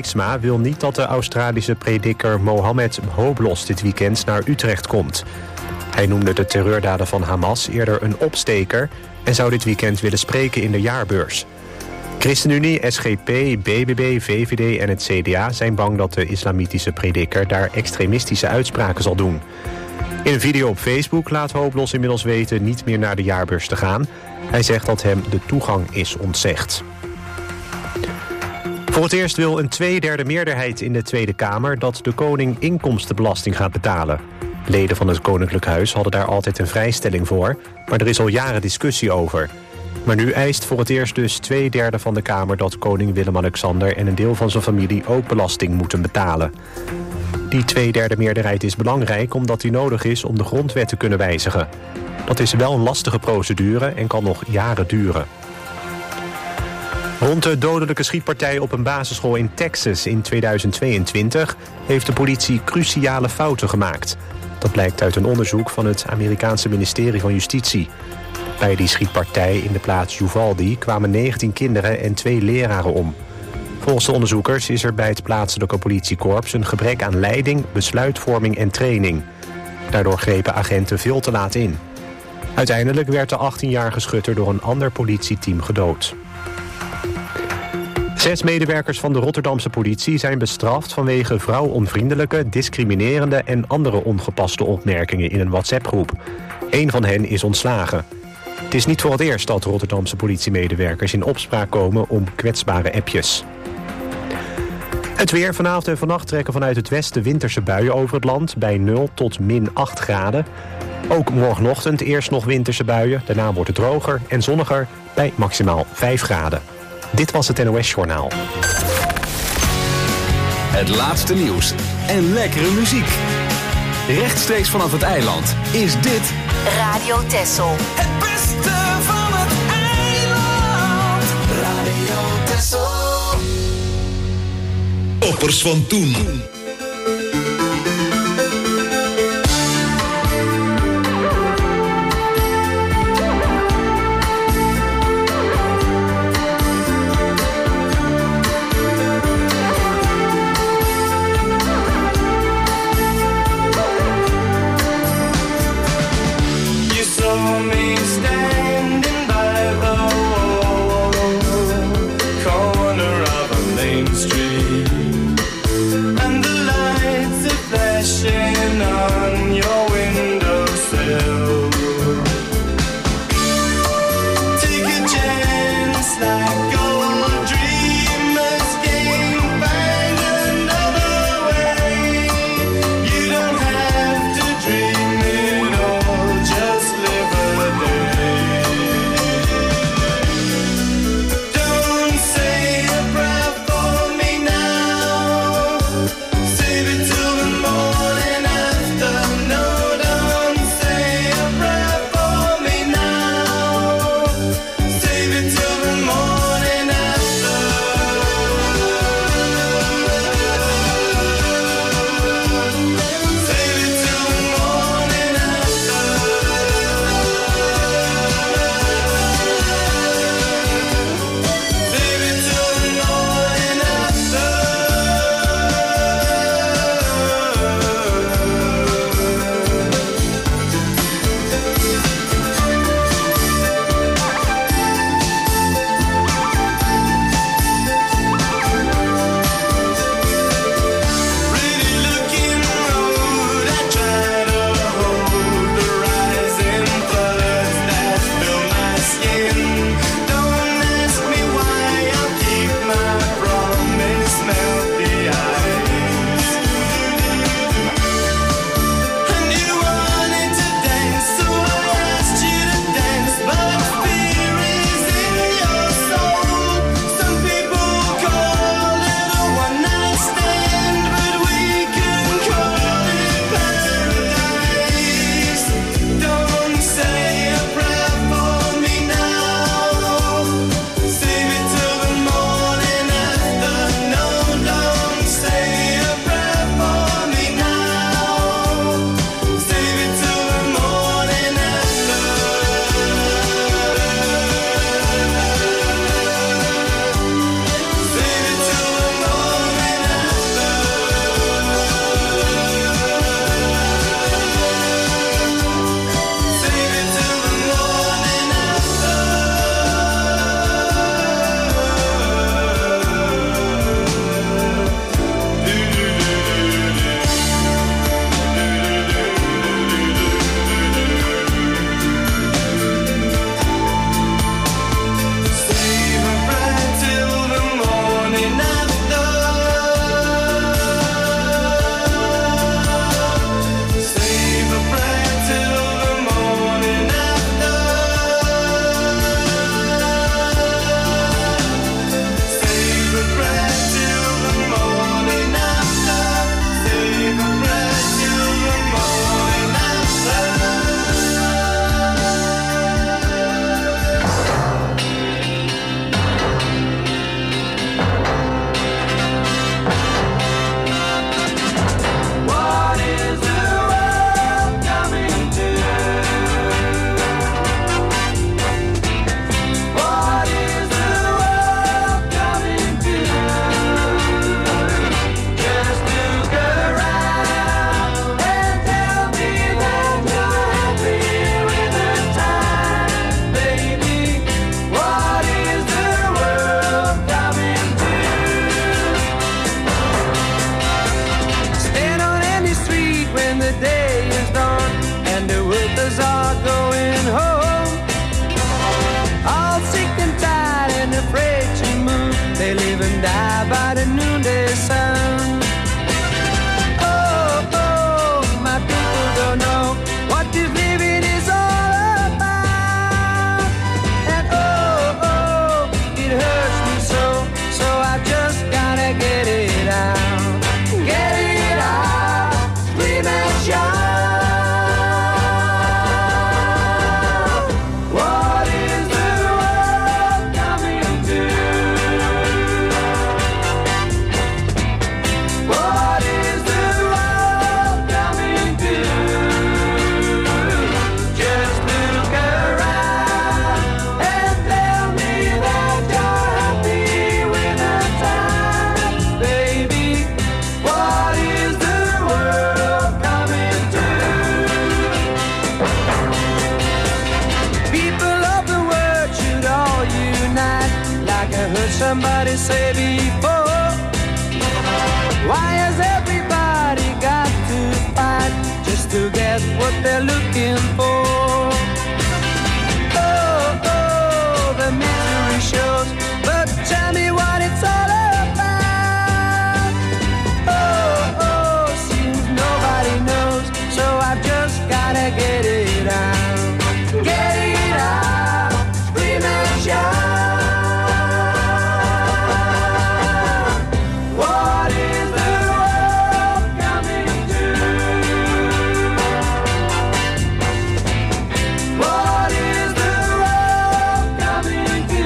Sietsma wil niet dat de Australische prediker Mohammed Hoblos dit weekend naar Utrecht komt. Hij noemde de terreurdaden van Hamas eerder een opsteker en zou dit weekend willen spreken in de jaarbeurs. ChristenUnie, SGP, BBB, VVD en het CDA zijn bang dat de islamitische prediker daar extremistische uitspraken zal doen. In een video op Facebook laat Hoblos inmiddels weten niet meer naar de jaarbeurs te gaan. Hij zegt dat hem de toegang is ontzegd. Voor het eerst wil een 2/3 meerderheid in de Tweede Kamer dat de koning inkomstenbelasting gaat betalen. Leden van het Koninklijk Huis hadden daar altijd een vrijstelling voor, maar er is al jaren discussie over. Maar nu eist voor het eerst dus 2/3 van de Kamer dat koning Willem-Alexander en een deel van zijn familie ook belasting moeten betalen. Die 2/3 meerderheid is belangrijk omdat die nodig is om de grondwet te kunnen wijzigen. Dat is wel een lastige procedure en kan nog jaren duren. Rond de dodelijke schietpartij op een basisschool in Texas in 2022... heeft de politie cruciale fouten gemaakt. Dat blijkt uit een onderzoek van het Amerikaanse ministerie van Justitie. Bij die schietpartij in de plaats Uvalde kwamen 19 kinderen en 2 leraren om. Volgens de onderzoekers is er bij het plaatselijke politiekorps een gebrek aan leiding, besluitvorming en training. Daardoor grepen agenten veel te laat in. Uiteindelijk werd de 18-jarige schutter door een ander politieteam gedood. 6 medewerkers van de Rotterdamse politie zijn bestraft vanwege vrouwonvriendelijke, discriminerende en andere ongepaste opmerkingen in een WhatsApp-groep. 1 van hen is ontslagen. Het is niet voor het eerst dat Rotterdamse politiemedewerkers in opspraak komen om kwetsbare appjes. Het weer. Vanavond en vannacht trekken vanuit het westen winterse buien over het land bij 0 tot min 8 graden. Ook morgenochtend eerst nog winterse buien, daarna wordt het droger en zonniger bij maximaal 5 graden. Dit was het NOS Journaal. Het laatste nieuws en lekkere muziek. Rechtstreeks vanaf het eiland is dit Radio Texel. Het beste van het eiland. Radio Texel. Toppers van toen. And the the day is done and the workers are going home. All sick and tired and afraid to move, they live and die by the noonday sun. Oh, oh, my people don't know what this living is all about. And oh, oh, it hurts me so, so I just gotta get it out. Get it out, scream and shout. What is the world coming to? What is the world coming to? Just look around and tell me that you're happy with the time, baby. What is the world coming to? People of the world should all unite, like I heard somebody say before. Why has everybody got to fight just to get what they're looking for? Oh, oh, the misery shows, but tell me what it's all about. Oh, oh, seems nobody knows, so I've just gotta get it out. Get it out, scream and shout. What is the world coming to? What is the world coming to?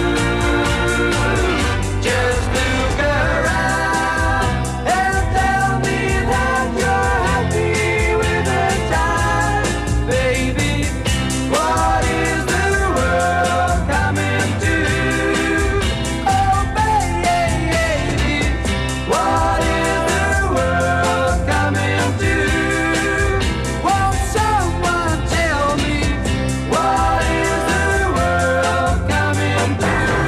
Just look around and tell me that you're happy with the time, baby. What is the world coming to? Oh, baby, what is the world coming to? Won't someone tell me what is the world coming to?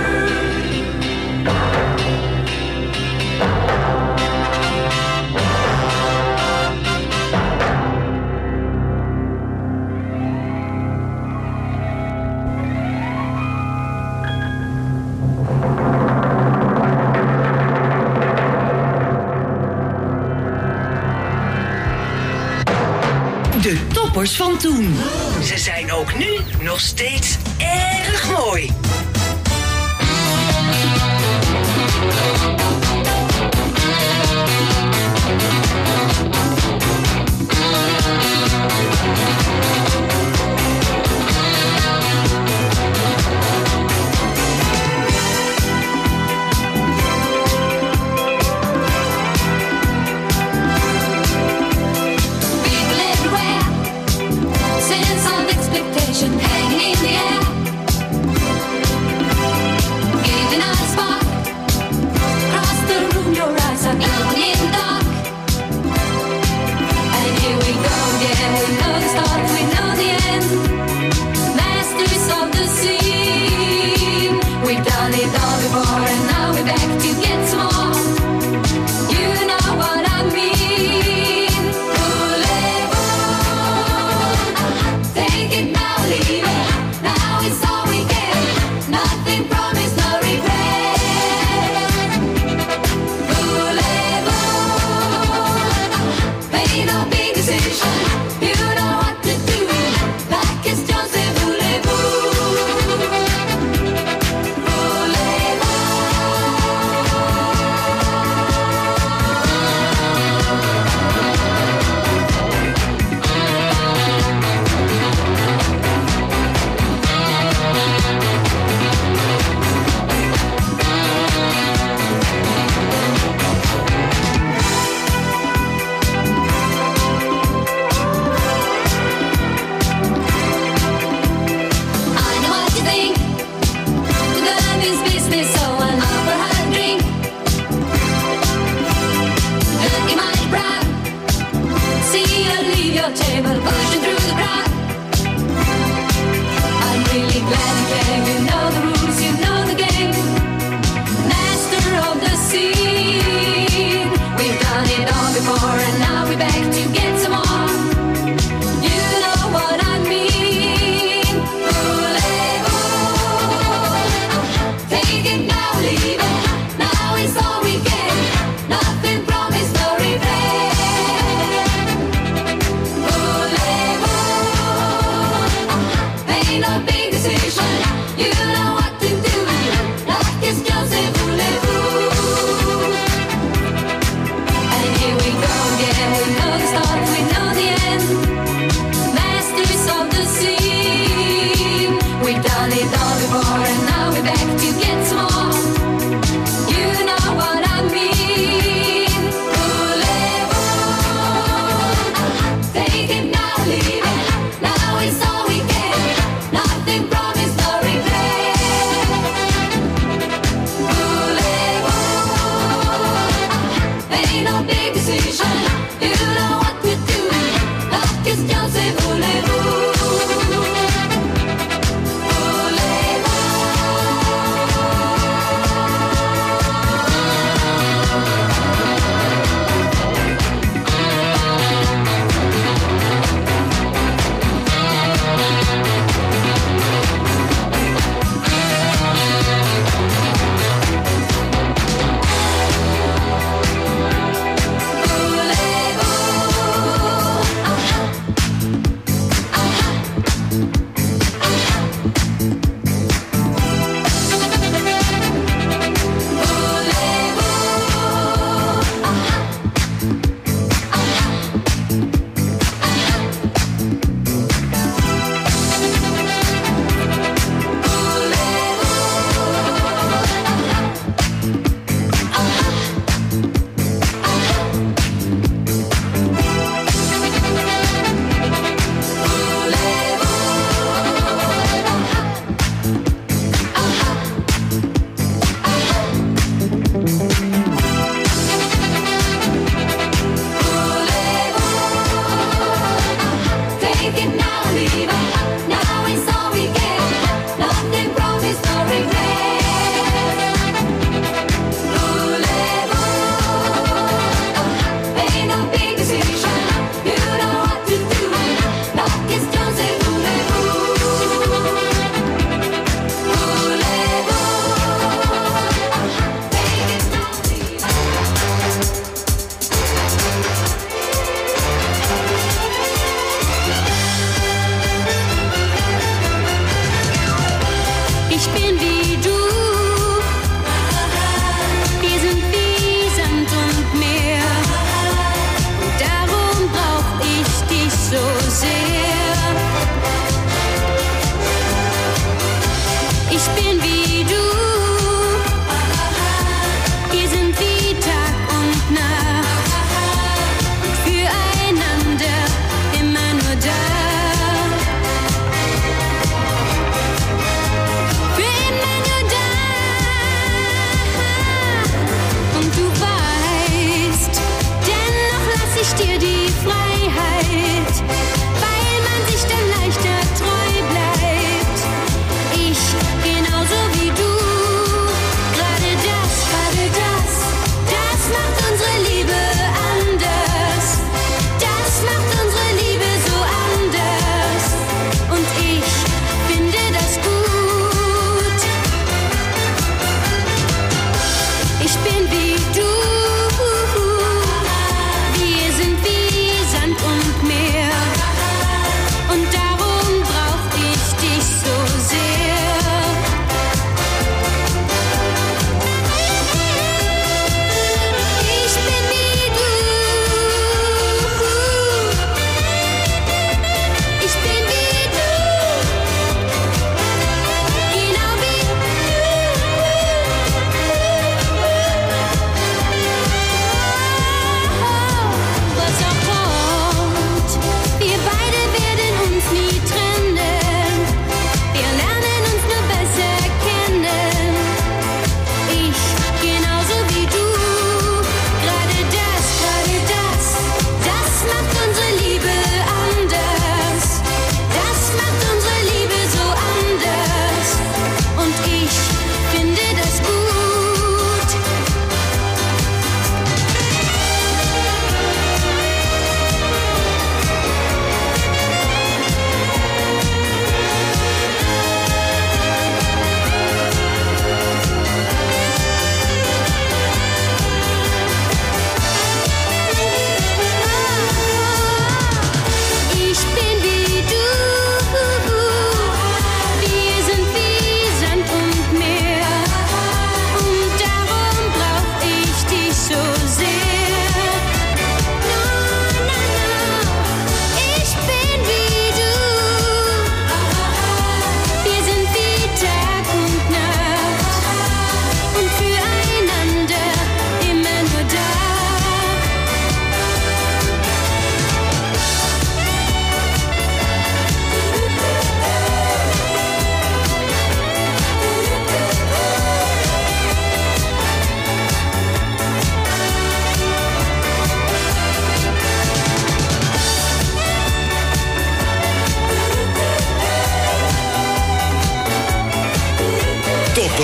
De toppers van toen. Ze zijn ook nu nog steeds erg mooi. People everywhere, sense of expectation hanging in the air.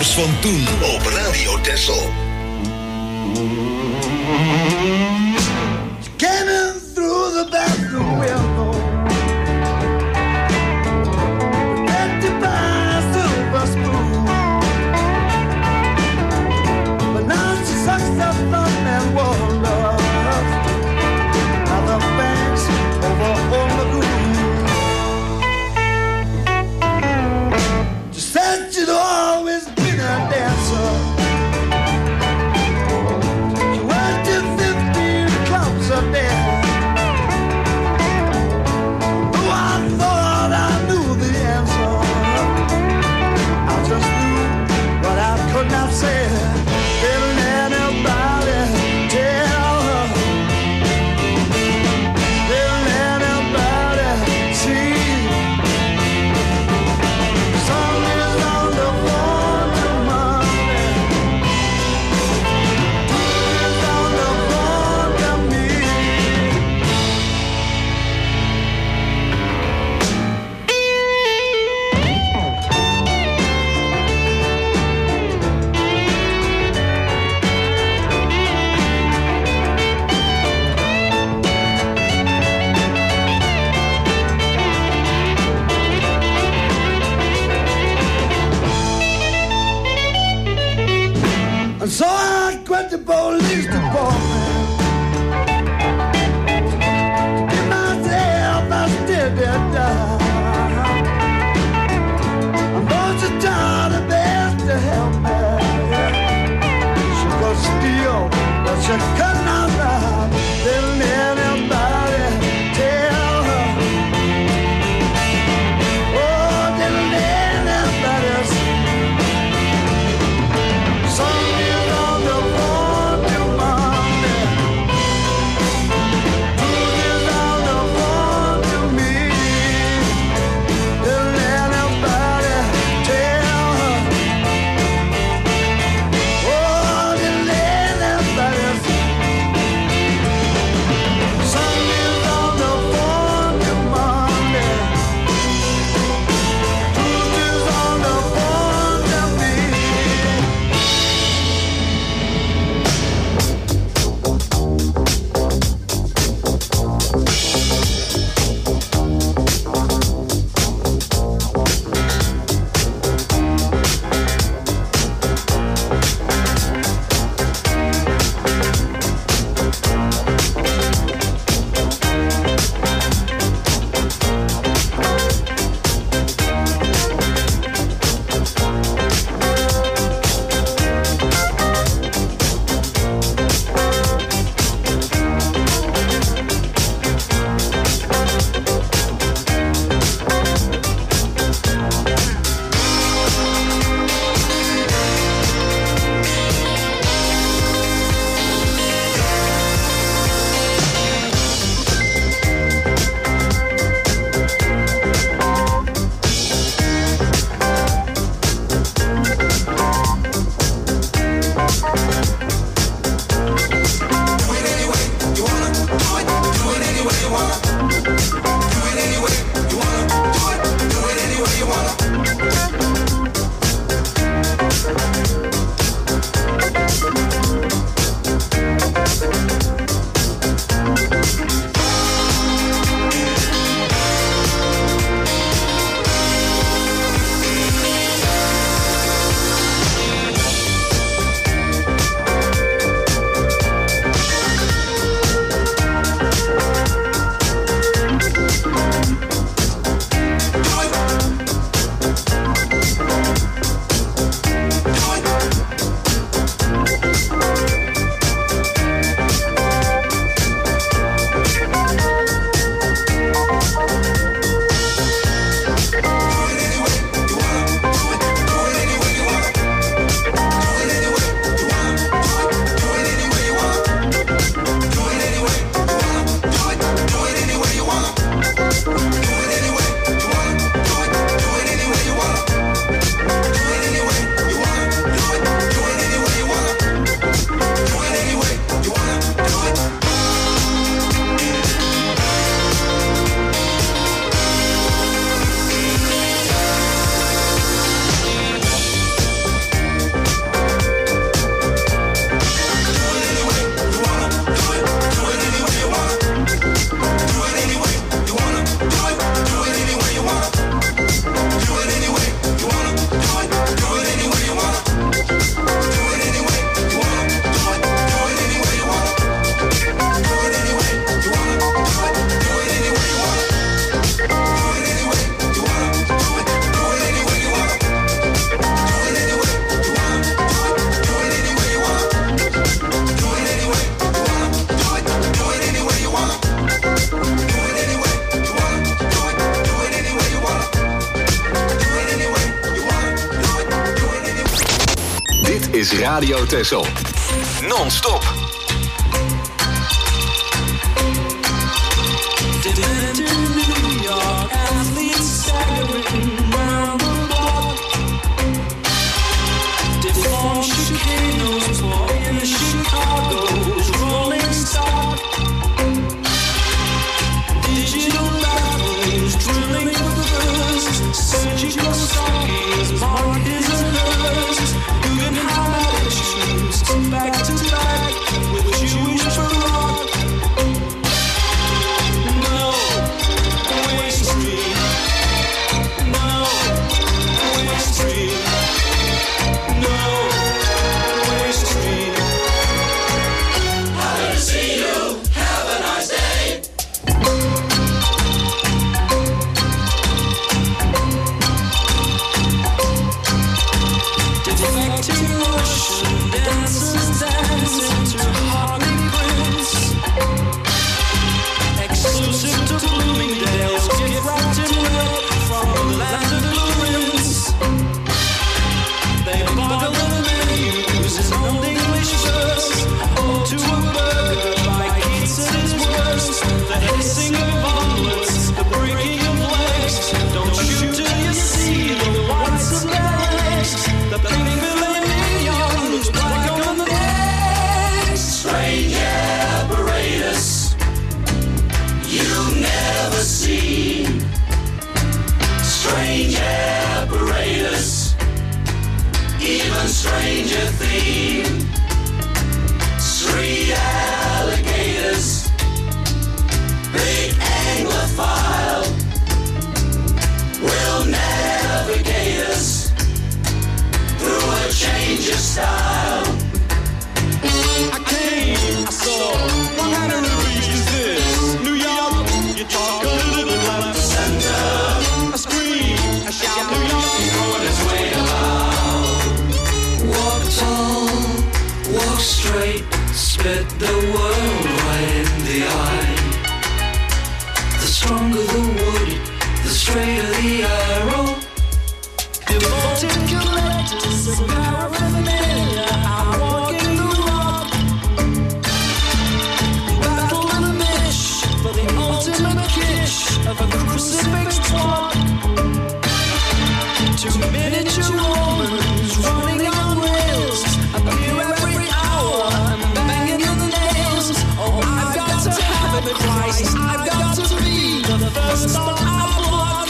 Zandvoorts van toen op Radio Texel. Scanning through the bathroom window, protected by a silver spoon. But now she sucks her thumb and wonders how the banks over on the groove. She said she'd always been a dancer, Radio Texel. Non-stop. New York athletes staggering round the block. Deformed chicanos in Chicago's rolling stock. Digital bathrooms drilling for the birds. Surgical stockings mark his and hers. You can have issues back to back with Jewish rock. Stranger theme, 3 alligators, big anglophile, will navigate us through a change of style. I came, I saw, what kind of reach is this? New York, you talk a little like the center. I scream, I shout, New York is going its way about. Walk tall, walk straight, spit the world right in the eye. The stronger the wood, the straighter the arrow. Devoted collectors of paraphernalia, I'm walking the rock. Battle and a mish for the ultimate kish of a crucifix twat. 2 miniature Romans running on rails appear every hour and banging the nails. Oh, I've got to have it, Christ. I've got to be the first on our block.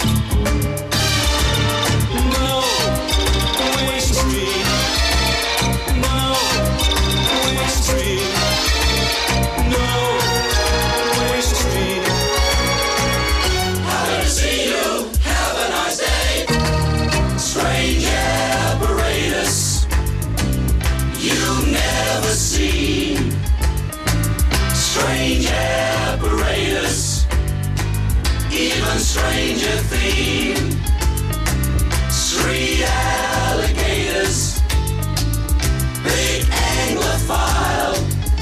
No, waste street. No, waste street. No, waste street. Happy to see you. Have a nice day. Strange apparatus you've never seen. Strange apparatus, even stranger theme. 3 alligators, big anglophile,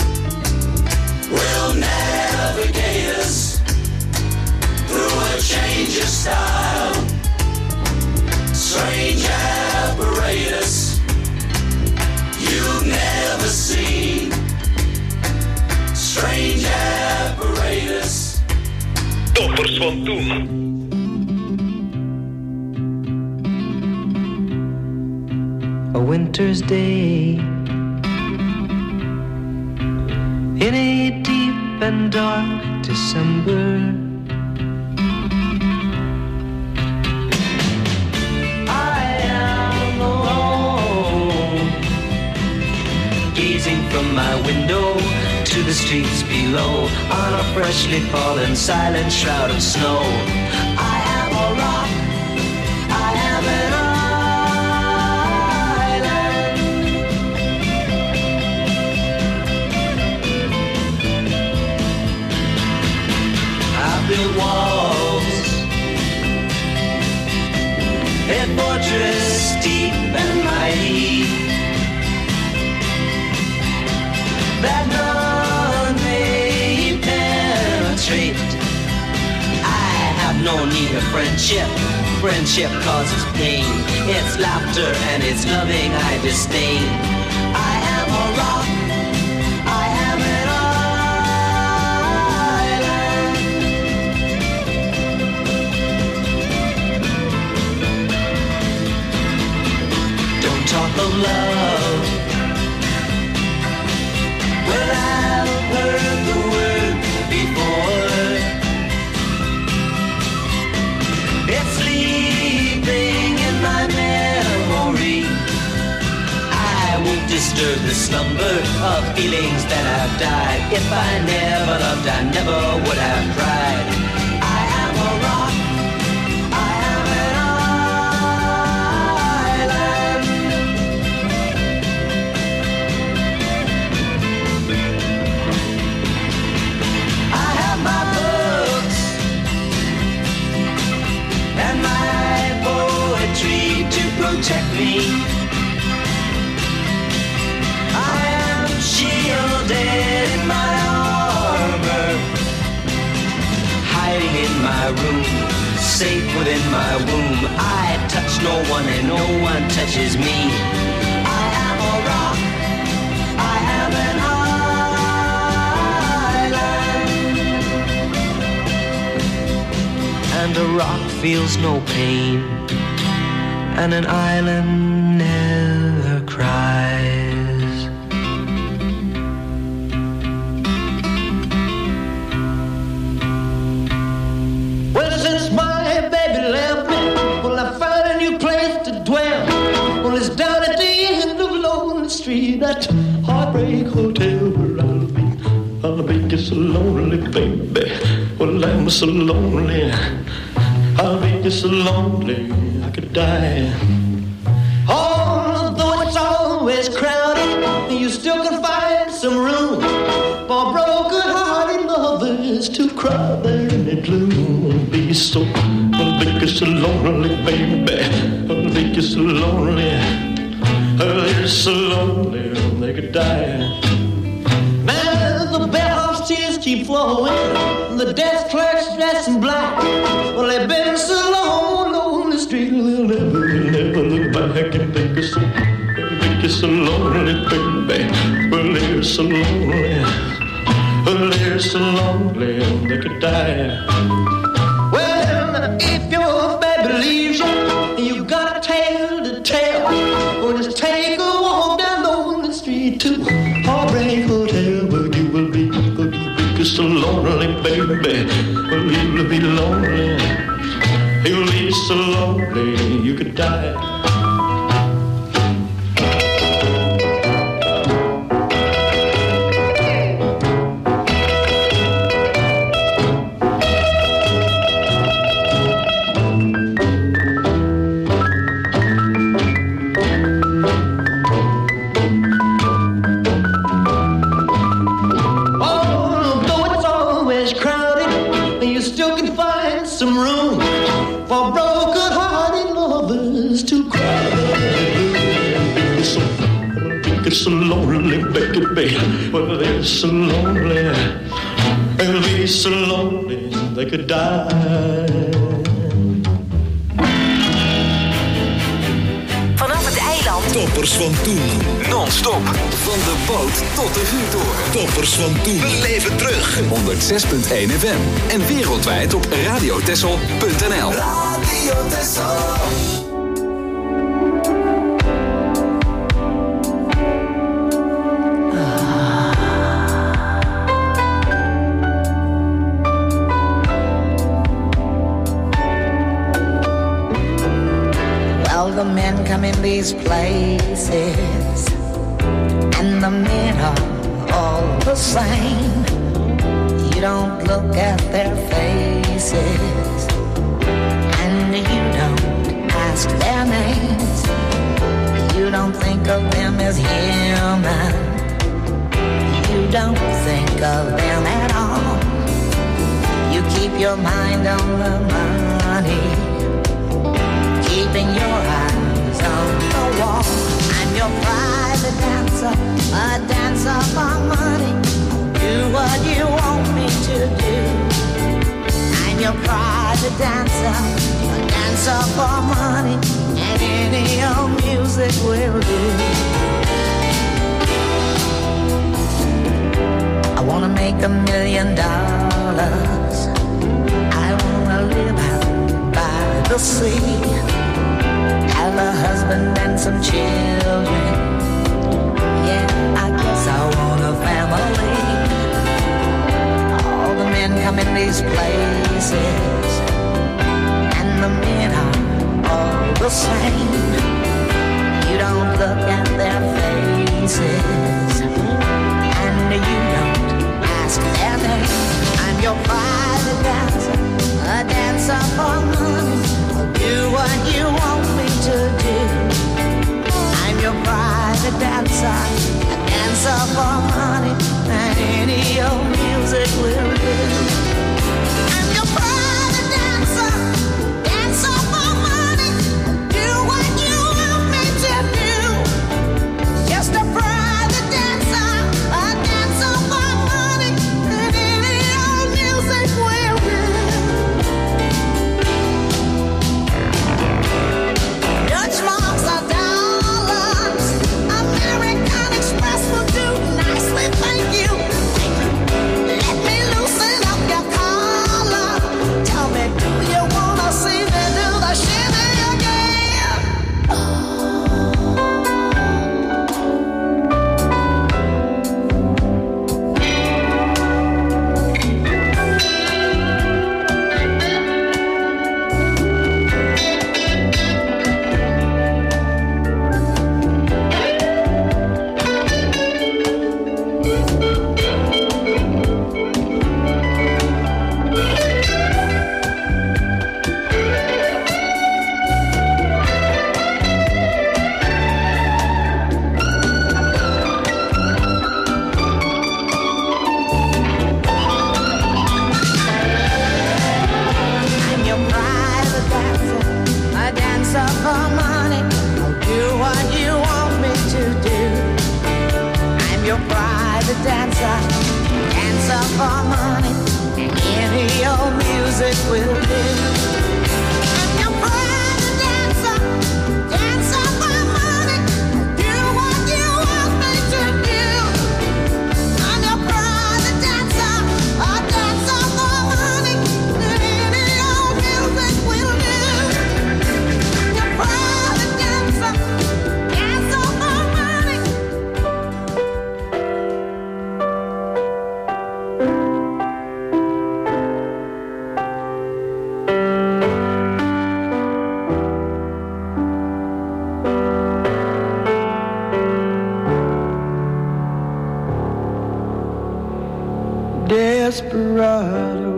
will navigate us through a change of style. Strange apparatus you've never seen. Strange apparatus. Toppers van toen. A winter's day in a deep and dark December. From my window to the streets below, on a freshly fallen silent shroud of snow. I am a rock, I am an island. I built walls, a fortress deep and mighty, that none may penetrate. I have no need of friendship. Friendship causes pain. It's laughter and it's loving I disdain. I feelings that have died. If I never loved, I never would have tried. I am a rock, I am an island. I have my books and my poetry to protect me. I am shielded in my armor, hiding in my room, safe within my womb. I touch no one and no one touches me. I am a rock, I am an island. And a rock feels no pain, and an island never cries. Well, since my baby left me, well, I found a new place to dwell. Well, it's down at the end of Lonely Street, that Heartbreak Hotel where I'll be just so lonely, baby. Well, I'm so lonely, I'll be just so lonely, I could die. Although it's always crowded, you still can find some room for broken-hearted lovers to cry there in the gloom. I'll be so lonely, baby. I'll be so lonely. They're so lonely they could die. Now the bellhop's tears keep flowing, the desk clerk's dressed in black. Well, they've been so long on the street, they'll never look back and think it's so lonely, baby. Well, they're so lonely. Well, they're so lonely they could die. Well, if your baby leaves you, you got a tale to tell. Well, just take a walk down Lonely Street to Heartbreak Hotel, where you will be so lonely, baby. Well, you'll be lonely. You'll be so lonely you could die. Some room for broken-hearted lovers to cry. They're so lonely, baby. Well, they're so lonely. They'll be so lonely they could die. Vanaf het eiland. Toppers van toen. Non-stop. Van de boot tot de vuurtoren. Toppers van toen. We leven terug. 106.1 FM. En wereldwijd op radiotessel.nl. Radio Tessel. The men come in these places, and the men are all the same. You don't look at their faces, and you don't ask their names. You don't think of them as human. You don't think of them at all. You keep your mind on the money, keeping your eyes on the wall. I'm your private dancer, a dancer for money. Do what you want me to do. I'm your private dancer, a dancer for money, and any old music will do. I wanna make $1 million. I wanna live out by the sea, have a husband and some children. Yeah, I guess I want a family. All the men come in these places, and the men are all the same. You don't look at their faces, you don't ask their name. I'm your private dancer, a dancer for money. I'll do what you want me to do. I'm your private dancer, a dancer for money. Any old music will do. I'm your private dancer, dancer for money. Do what you want me to do. Just a private dancer, a dancer for money. Any old music will do. Dutch marks are dollars. American Express will do nicely, thank you. Let me loosen up your collar. Tell me, do you wanna see me do the shimmy again? I'm your private dancer, a dancer for money. I'll do what you want me to do. I'm your private dancer, dancer for money. Any old music will do. I'm your private dancer, dancer for money. Do what you want me to do. I'm your private dancer, a dancer for money. Any old music will do. I'm your private dancer, dancer for money. Desperado,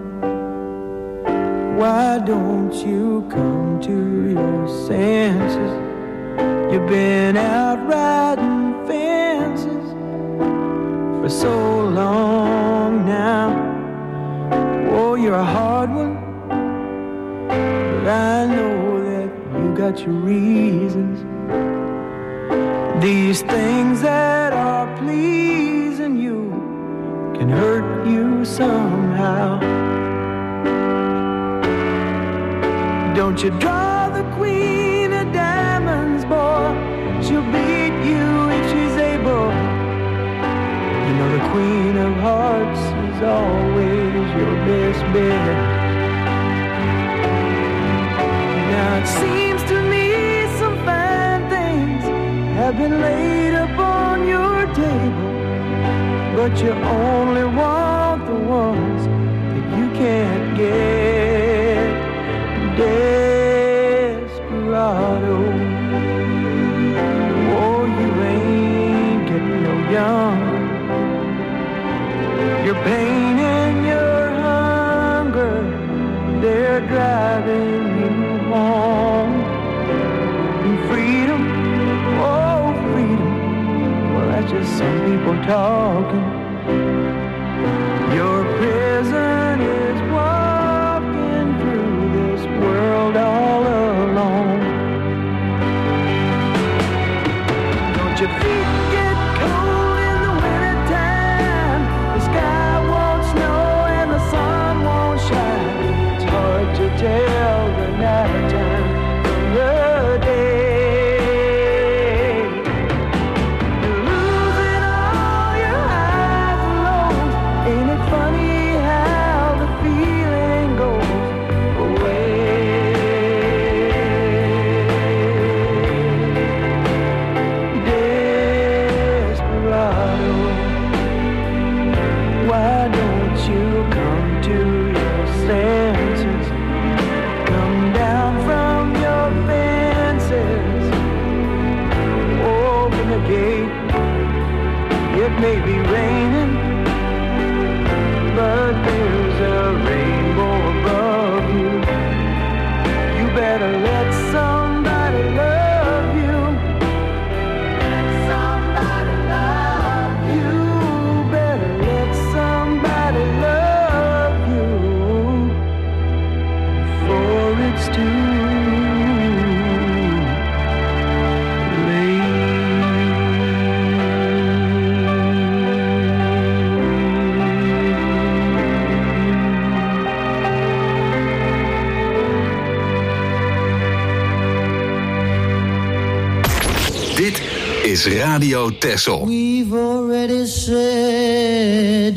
why don't you come to your senses? You've been out riding fences for so long now. Oh, you're a hard one, but I know that you got your reasons. These things that are pleasing you can hurt you somehow. Don't you draw the queen of diamonds, boy. She'll beat you if she's able. You know the queen of hearts is always your best bet. Now it seems to me some fine things have been laid upon your table, but you only want the ones that you can't get. Desperado, oh, you ain't getting no younger. Your pain and your hunger, they're driving you home. And freedom, oh, freedom, well, that's just some people talking. Your prison is walking through this world all alone. Don't your feet get cold in the wintertime? The sky won't snow and the sun won't shine. It's hard to tell the night time from the day. You're losing all your is Radio Texel. We've already said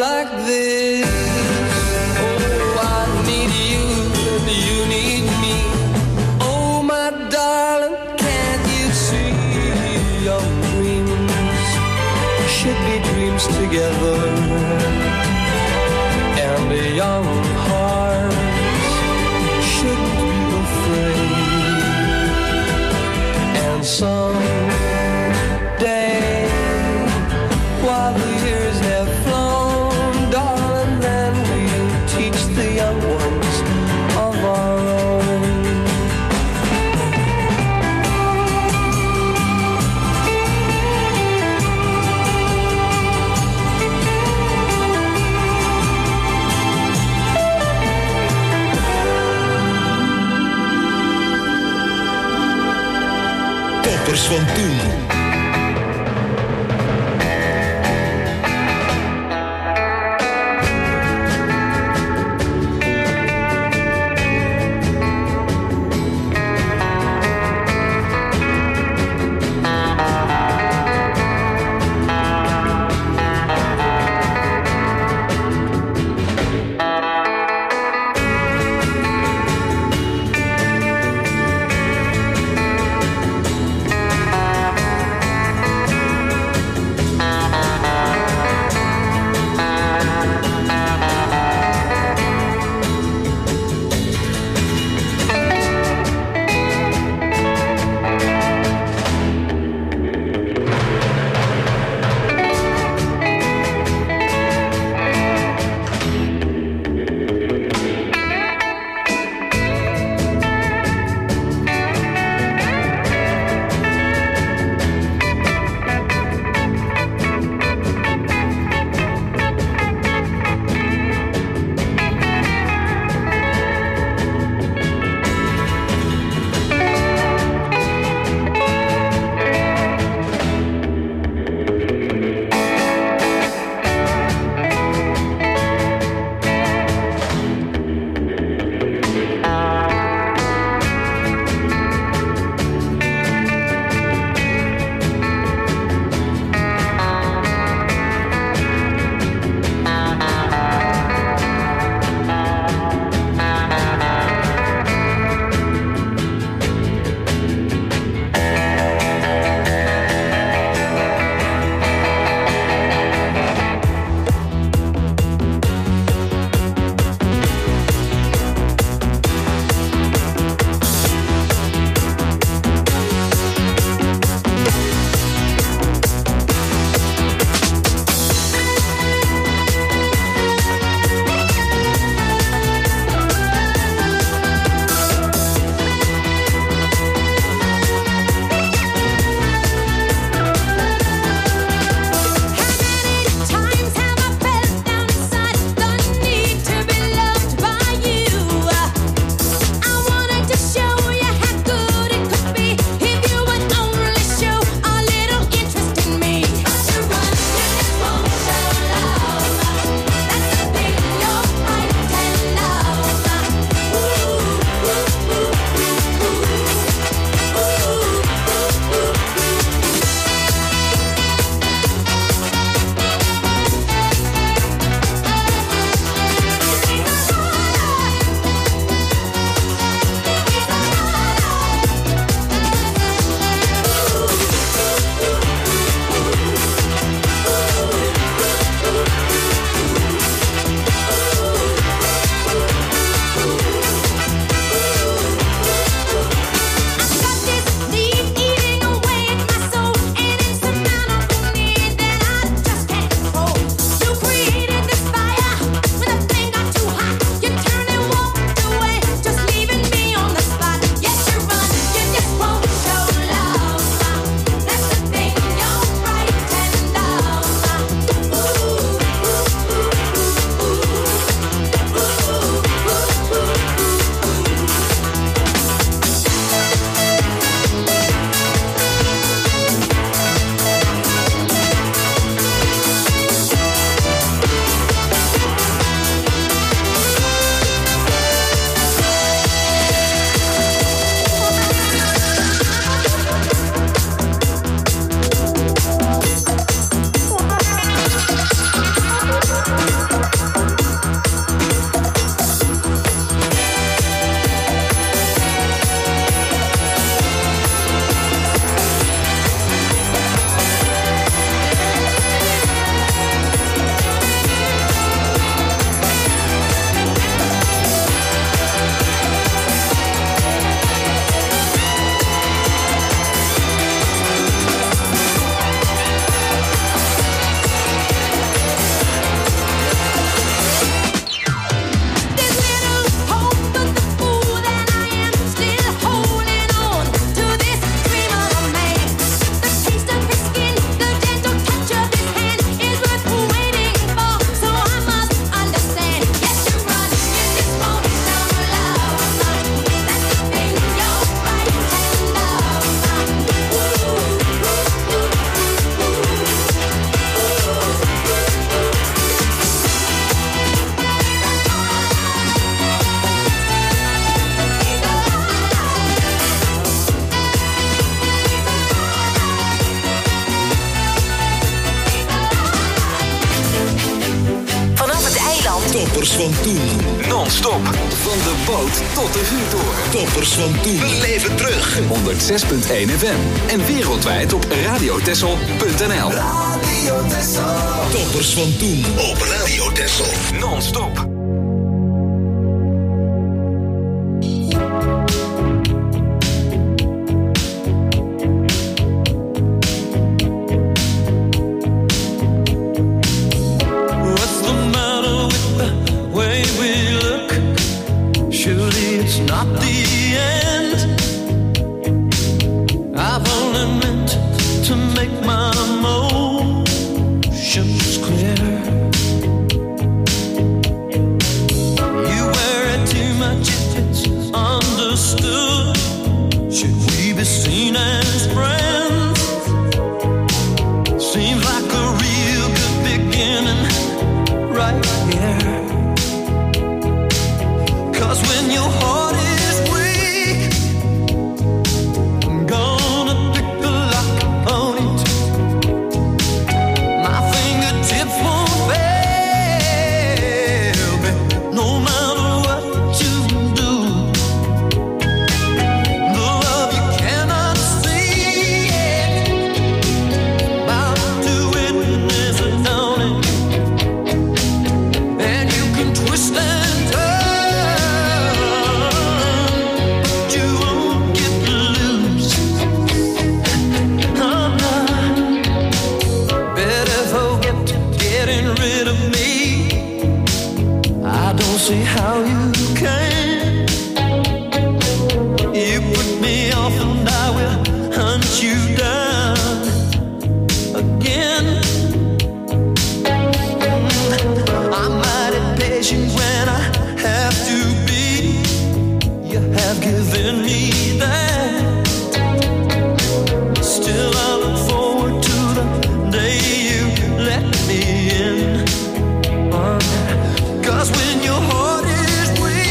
like this. Oh, I need you and you need me. Oh, my darling, can't you see your dreams should be dreams together, and the young hearts shouldn't be afraid. And someday, while the years have flown, darling, then we'll teach the young ones of our own. Toppers van toen. Toppers van toen. Non-stop. Van de boot tot de vuurtoren. Toppers van toen. Beleef het terug. 106.1 FM. En wereldwijd op radiotessel.nl. Radio Tessel. Toppers van toen. Op Radio Tessel. Non-stop. When your heart is weak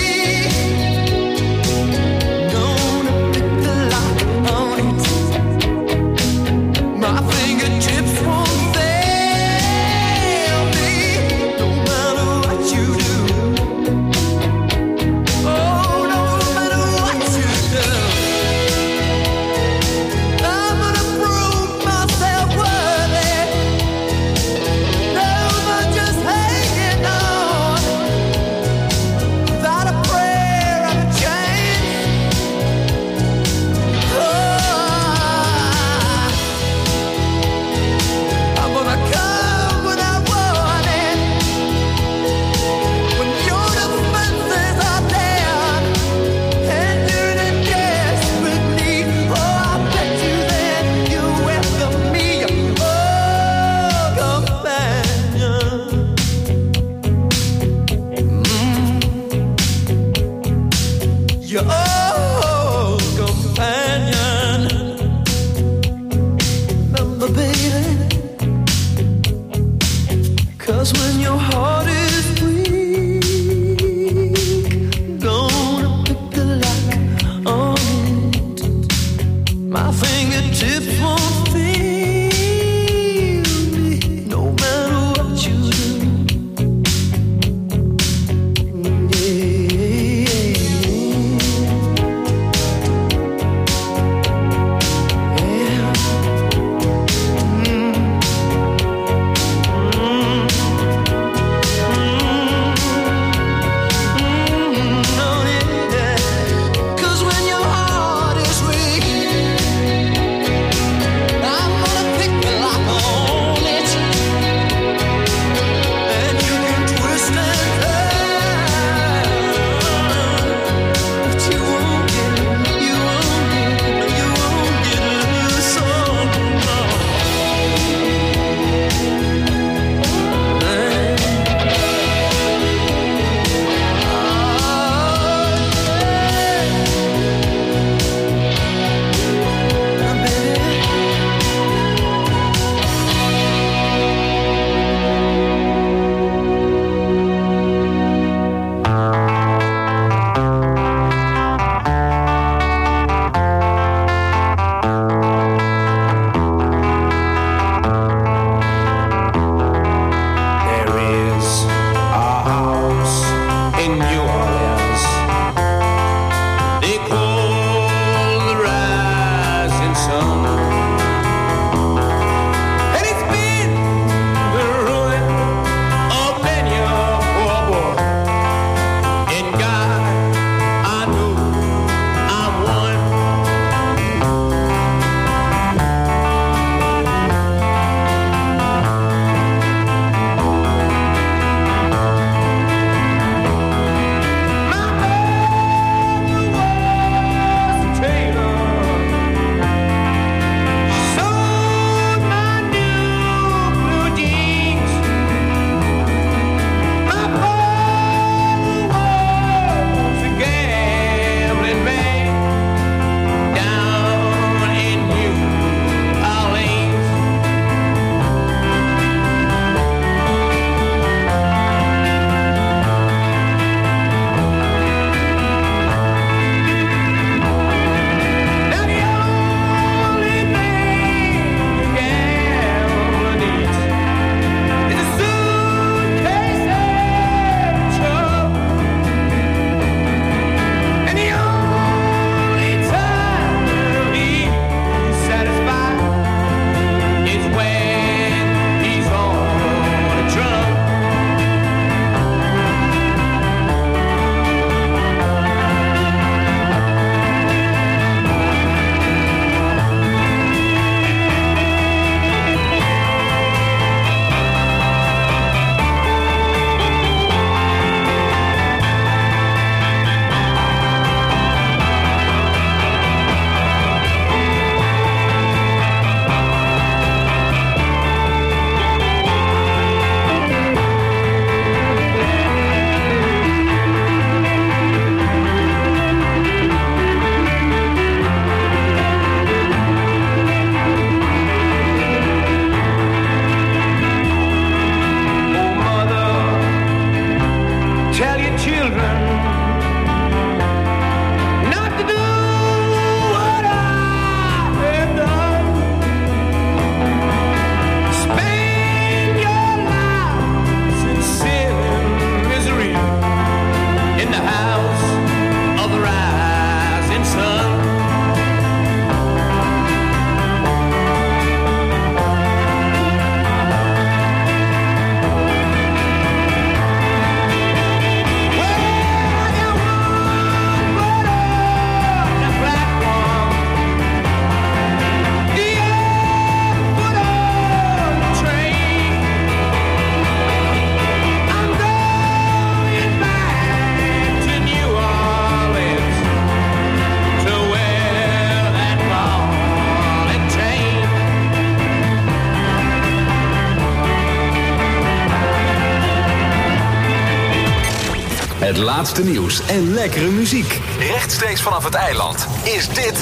Het laatste nieuws en lekkere muziek. Rechtstreeks vanaf het eiland is dit...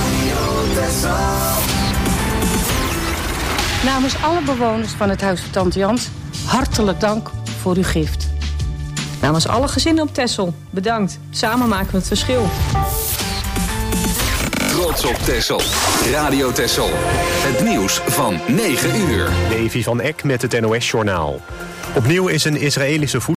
Namens alle bewoners van het Huis van Tante Jans, hartelijk dank voor uw gift. Namens alle gezinnen op Texel, bedankt. Samen maken we het verschil. Trots op Texel. Radio Texel. Het nieuws van 9 uur. Levi van Eck met het NOS-journaal. Opnieuw is een Israëlische